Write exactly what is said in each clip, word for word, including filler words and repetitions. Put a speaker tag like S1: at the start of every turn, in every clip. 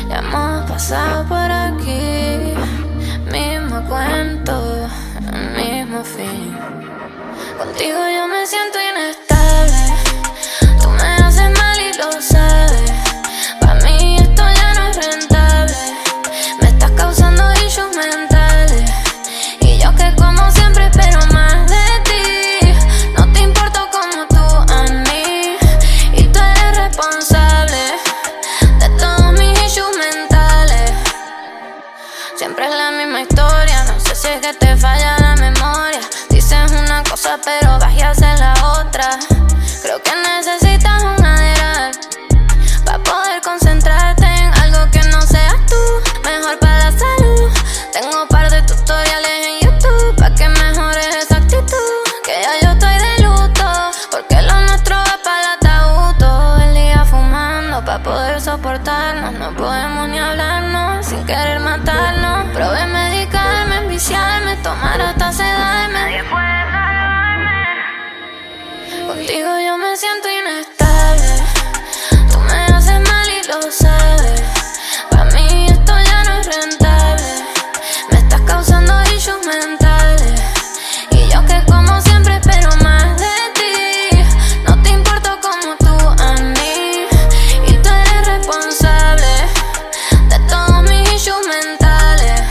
S1: Ya hemos pasado por aquí, mismo cuento, el mismo fin. Contigo yo me siento inestable, tú me haces mal y lo sabes. Pa' mí esto ya no es rentable, me estás causando issues mentales. Y yo que como siempre espero más de ti. No te importo como tú a mí, y tú eres responsable de todos mis issues mentales. Siempre es la misma historia, no sé si es que te falla la memoria. Dices una cosa pero vas y haces la otra. Creo que necesitas un Adderall para poder concentrarte en algo que no seas tú. Mejor para la salud. Tengo un par de tutoriales en YouTube para que mejores esa actitud. Que ya yo estoy de luto, porque lo nuestro va para el ataúd. Todo el día fumando para poder soportarnos. No podemos ni hablarnos sin querer matarnos. Probé medicarme, enviciarme, tomar hasta sedarme. Nadie puede salvarme. Contigo yo me siento inestable, tú me haces mal y lo sabes. Pa' mí esto ya no es rentable, me estás causando issues mentales. Y yo que como siempre espero más de ti. No te importo como tú a mí, y tú eres responsable de todos mis issues mentales.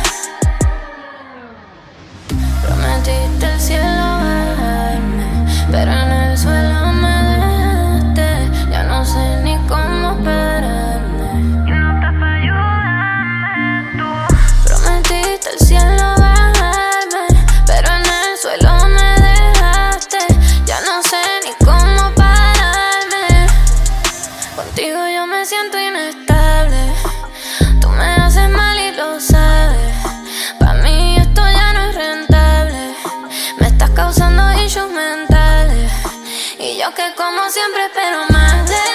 S1: Prometiste el cielo bajarme, pero en el suelo me dejaste. Ya no sé ni cómo pararme, y no estás pa' ayudarme tú. Prometiste el cielo bajarme, pero en el suelo me dejaste. Ya no sé ni cómo pararme. Contigo yo me siento inestable, tú me haces mal y lo sabes. Pa' mí esto ya no es rentable, me estás causando issues mentales. Y yo que como siempre espero más de